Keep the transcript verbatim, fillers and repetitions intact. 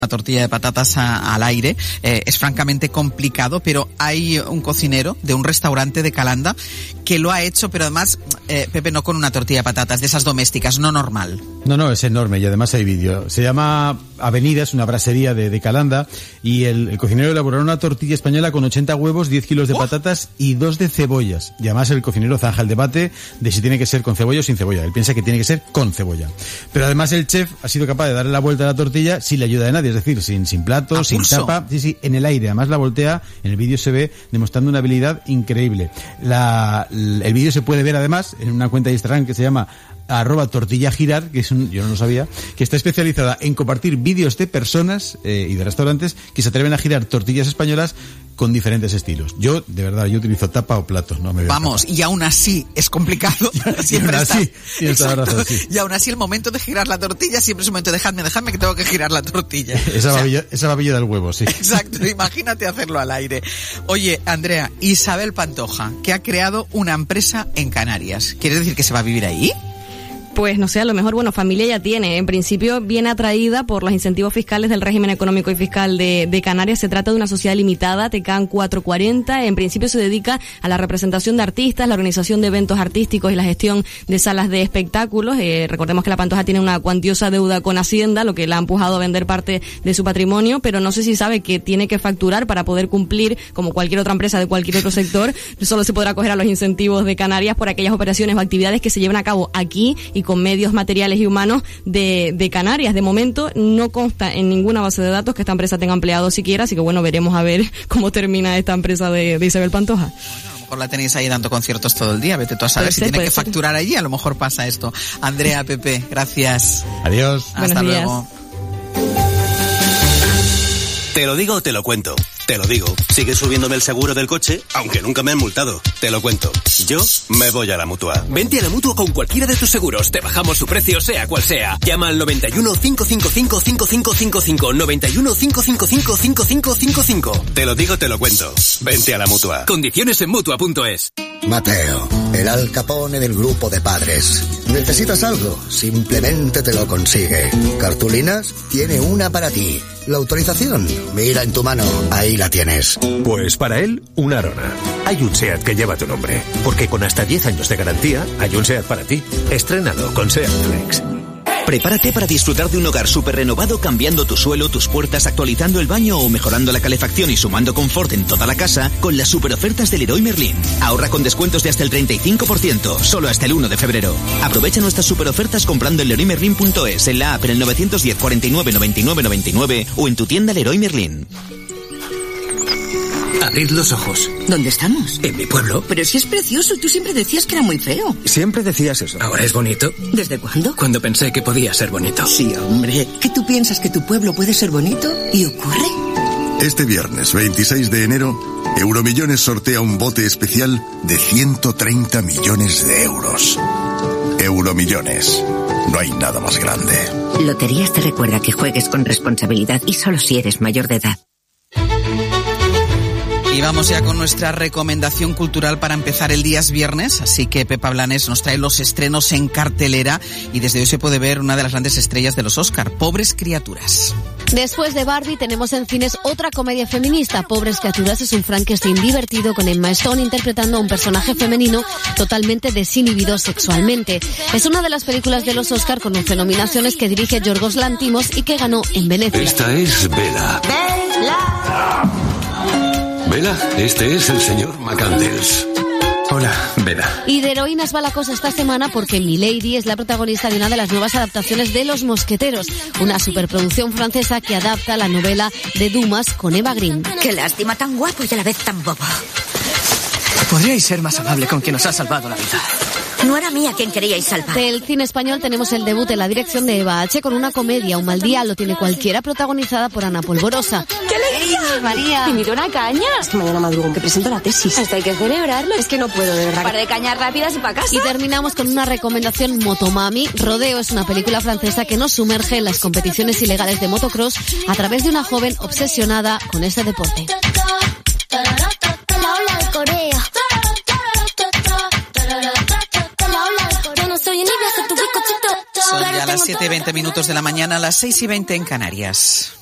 La tortilla de patatas a, al aire eh, es francamente complicado, pero hay un cocinero de un restaurante de Calanda que lo ha hecho, pero además, eh, Pepe, no con una tortilla de patatas de esas domésticas, no normal. No, no, es enorme y además hay vídeo. Se llama Avenida, es una brasería de, de Calanda y el, el cocinero elaboró una tortilla española con ochenta huevos, diez kilos de ¡oh! Patatas y dos de cebollas. Y además el cocinero zanja el debate de si tiene que ser con cebolla o sin cebolla. Él piensa que tiene que ser con cebolla. Pero además el chef ha sido capaz de darle la vuelta a la tortilla sin la ayuda de nadie. Es decir, sin, sin plato, sin tapa, sí, sí, en el aire. Además la voltea, en el vídeo se ve demostrando una habilidad increíble. La, el vídeo se puede ver además en una cuenta de Instagram que se llama arroba tortilla girar, que es un, yo no lo sabía, que está especializada en compartir vídeos de personas eh, y de restaurantes que se atreven a girar tortillas españolas con diferentes estilos. Yo, de verdad, yo utilizo tapa o plato, no me veo Vamos, tapa. Y aún así es complicado. y, siempre y aún así, está, razón, sí. Y aún así el momento de girar la tortilla siempre es un momento de dejadme, dejadme que tengo que girar la tortilla. Esa, o sea, babilla, esa babilla del huevo, sí. Exacto, imagínate hacerlo al aire. Oye, Andrea, Isabel Pantoja, que ha creado una empresa en Canarias. ¿Quiere decir que se va a vivir ahí? Pues no sé, a lo mejor, bueno, familia ya tiene. En principio viene atraída por los incentivos fiscales del régimen económico y fiscal de, de Canarias. Se trata de una sociedad limitada, Tecan cuatrocientos cuarenta. En principio se dedica a la representación de artistas, la organización de eventos artísticos y la gestión de salas de espectáculos. Eh, recordemos que la Pantoja tiene una cuantiosa deuda con Hacienda, lo que la ha empujado a vender parte de su patrimonio, pero no sé si sabe que tiene que facturar para poder cumplir, como cualquier otra empresa de cualquier otro sector. Solo se podrá acoger a los incentivos de Canarias por aquellas operaciones o actividades que se lleven a cabo aquí y con medios materiales y humanos de, de Canarias. De momento no consta en ninguna base de datos que esta empresa tenga empleados siquiera, así que bueno, veremos a ver cómo termina esta empresa de, de Isabel Pantoja. Bueno, a lo mejor la tenéis ahí dando conciertos todo el día, vete tú a saber si tiene que ser. Facturar allí, a lo mejor pasa esto. Andrea, Pepe, gracias. Adiós. Hasta luego. Te lo digo o te lo cuento. Te lo digo. Sigue subiéndome el seguro del coche, aunque nunca me han multado. Te lo cuento. Yo me voy a la Mutua. Vente a la Mutua con cualquiera de tus seguros. Te bajamos su precio, sea cual sea. Llama al noventa y uno, cinco cinco cinco, cinco cinco cinco cinco. noventa y uno, cinco cinco cinco, cinco cinco cinco cinco. Te lo digo, te lo cuento. Vente a la Mutua. Condiciones en Mutua punto es. Mateo, el Al Capone del grupo de padres. ¿Necesitas algo? Simplemente te lo consigue. ¿Cartulinas? Tiene una para ti. La autorización, mira en tu mano, ahí la tienes. Pues para él, una Arona. Hay un SEAT que lleva tu nombre, porque con hasta diez años de garantía, hay un SEAT para ti. Estrénalo con SEAT Flex. Prepárate para disfrutar de un hogar súper renovado cambiando tu suelo, tus puertas, actualizando el baño o mejorando la calefacción y sumando confort en toda la casa con las super ofertas del Leroy Merlin. Ahorra con descuentos de hasta el treinta y cinco por ciento, solo hasta el uno de febrero. Aprovecha nuestras super ofertas comprando en leroy merlin punto es, en la app en el nueve uno cero, cuarenta y nueve, noventa y nueve, noventa y nueve o en tu tienda Leroy Merlin. Abrid los ojos. ¿Dónde estamos? En mi pueblo. Pero si es precioso, tú siempre decías que era muy feo. Siempre decías eso. ¿Ahora es bonito? ¿Desde cuándo? Cuando pensé que podía ser bonito. Sí, hombre. ¿Que tú piensas que tu pueblo puede ser bonito? ¿Y ocurre? Este viernes veintiséis de enero, Euromillones sortea un bote especial de ciento treinta millones de euros. Euromillones. No hay nada más grande. Loterías te recuerda que juegues con responsabilidad y solo si eres mayor de edad. Y vamos ya con nuestra recomendación cultural para empezar el día es viernes, así que Pepa Blanes nos trae los estrenos en cartelera y desde hoy se puede ver una de las grandes estrellas de los Oscar, Pobres criaturas. Después de Barbie tenemos en cines otra comedia feminista, Pobres criaturas es un Frankenstein divertido con Emma Stone interpretando a un personaje femenino totalmente desinhibido sexualmente. Es una de las películas de los Oscar con once nominaciones que dirige Yorgos Lanthimos y que ganó en Venecia. Esta es Bella. Bella. Bella, este es el señor McCandles. Hola, Bella. Y de heroínas va la cosa esta semana porque Milady es la protagonista de una de las nuevas adaptaciones de Los Mosqueteros, una superproducción francesa que adapta la novela de Dumas con Eva Green. Qué lástima, tan guapo y a la vez tan bobo. Podríais ser más amable con quien os ha salvado la vida. No era mía quien queríais salvar. Del cine español tenemos el debut en la dirección de Eva H. con una comedia, Un mal día lo tiene cualquiera, protagonizada por Ana Polvorosa. ¡Qué alegría! María. ¿Te invito a una caña? Es que mañana madrugo, que presento la tesis. Hasta hay que celebrarlo. Es que no puedo, de verdad. Para de cañas rápidas y para casa. Y terminamos con una recomendación Motomami. Rodeo es una película francesa que nos sumerge en las competiciones ilegales de motocross a través de una joven obsesionada con este deporte. La ola de Corea. Son ya las siete y veinte minutos de la mañana, las seis y veinte en Canarias.